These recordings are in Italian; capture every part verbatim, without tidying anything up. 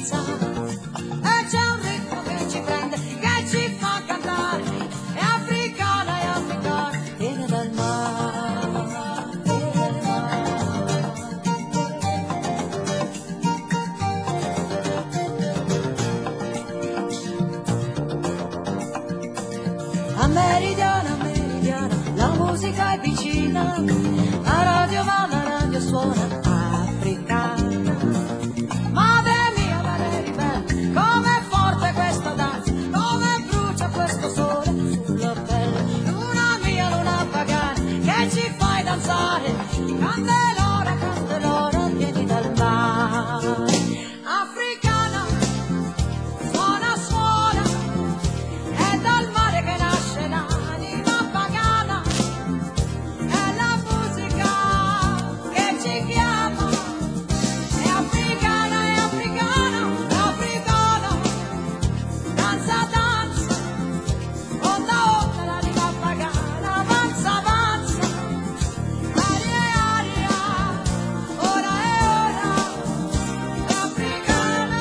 danza. E c'è un ritmo che ci prende, che ci fa cantare. È africana, è africana, viene dal mare, viene dal mare. A meridiana, a meridiana, la musica è vicina. La radio va, la radio suona, africana. Madre mia, madre ribelle, com'è forte questa danza, come brucia questo sole sulla pelle. Luna mia, luna pagana, che ci fai danzare, candelora, candelora, vieni dal mare. Africana, suona, suona, è dal mare che nasce l'anima pagana, è la musica che ci chiama. È africana, è africana, è africana, danza, danza, onda, onda, l'anima pagana, avanza, avanza, aria e aria, ora e ora, è africana.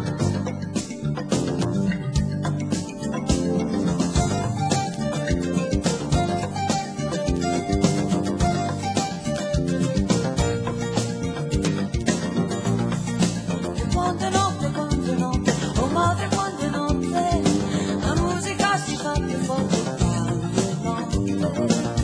E quante notte, quante notte, oh madre quante notte, la musica si fa più forte quante notte.